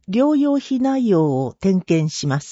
療養費内容を点検します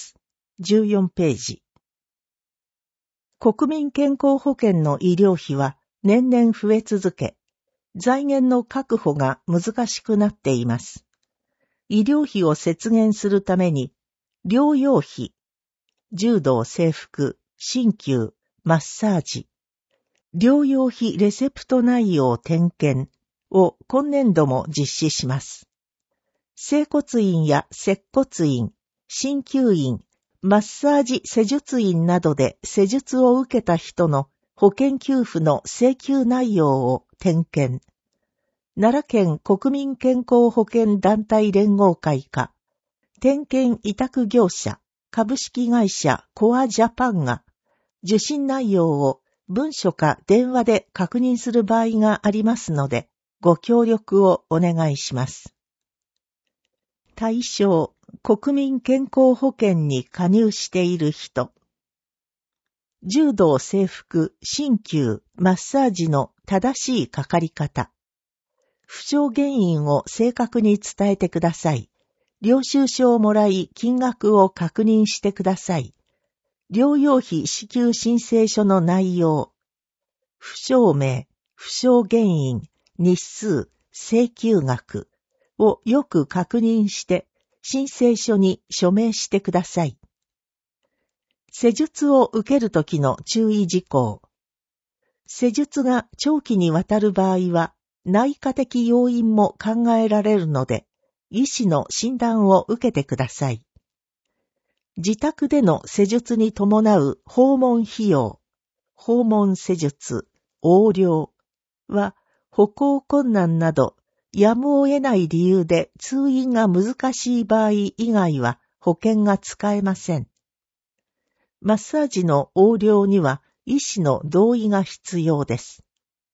。14ページ。国民健康保険の医療費は年々増え続け、財源の確保が難しくなっています。医療費を節減するために、療養費、柔道整復、鍼灸、マッサージ、療養費レセプト内容点検を今年度も実施します。整骨院や接骨院、鍼灸院、マッサージ施術院などで施術を受けた人の保険給付の請求内容を点検。奈良県国民健康保険団体連合会か、点検委託業者、株式会社コアジャパンが受診内容を文書か電話で確認する場合がありますので、ご協力をお願いします。対象、国民健康保険に加入している人。柔道整復、鍼灸、マッサージの正しいかかり方。負傷原因を正確に伝えてください。領収書をもらい金額を確認してください。療養費支給申請書の内容。負傷名、負傷原因、日数、請求額をよく確認して申請書に署名してください。施術を受けるときの注意事項。施術が長期にわたる場合は内科的要因も考えられるので、医師の診断を受けてください。自宅での施術に伴う訪問費用、訪問施術、横領は歩行困難などやむを得ない理由で通院が難しい場合以外は保険が使えません。マッサージの横領には医師の同意が必要です。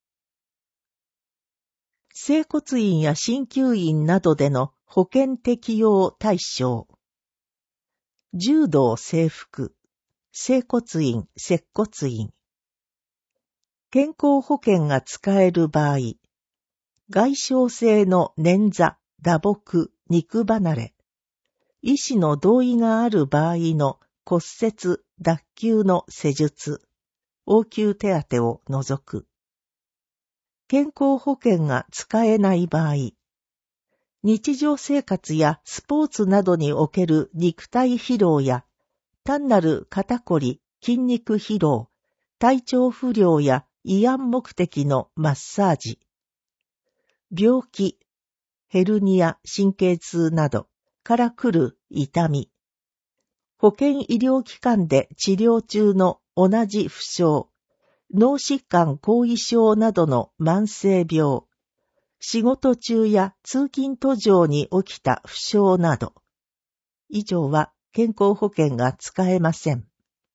整骨院や鍼灸院などでの保険適用対象。柔道整復、整骨院、接骨院。健康保険が使える場合、外傷性の捻挫、打撲、肉離れ、医師の同意がある場合の骨折、脱臼の施術、応急手当を除く。健康保険が使えない場合、日常生活やスポーツなどにおける肉体疲労や、単なる肩こり、筋肉疲労、体調不良や慰安目的のマッサージ、病気、ヘルニア、神経痛などから来る痛み、保険医療機関で治療中の同じ負傷、脳疾患後遺症などの慢性病、仕事中や通勤途上に起きた負傷など、以上は健康保険が使えません。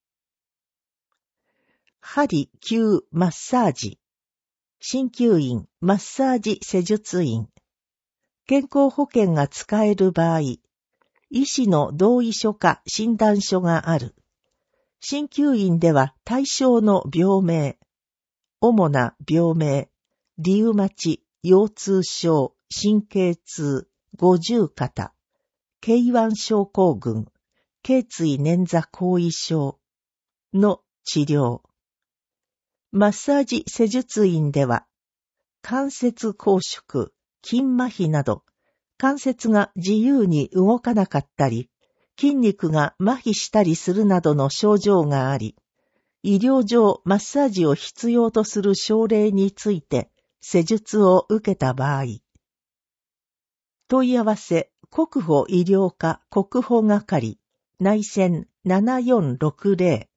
針、灸、マッサージ、鍼灸院、マッサージ施術院。健康保険が使える場合、医師の同意書か診断書がある。鍼灸院では対象の病名、主な病名、リウマチ、腰痛症、神経痛、五十肩、K1症候群、頸椎捻挫後遺症の治療。マッサージ施術院では、関節拘縮、筋麻痺など、関節が自由に動かなかったり、筋肉が麻痺したりするなどの症状があり、医療上マッサージを必要とする症例について施術を受けた場合、問い合わせ国保医療課国保係内線7460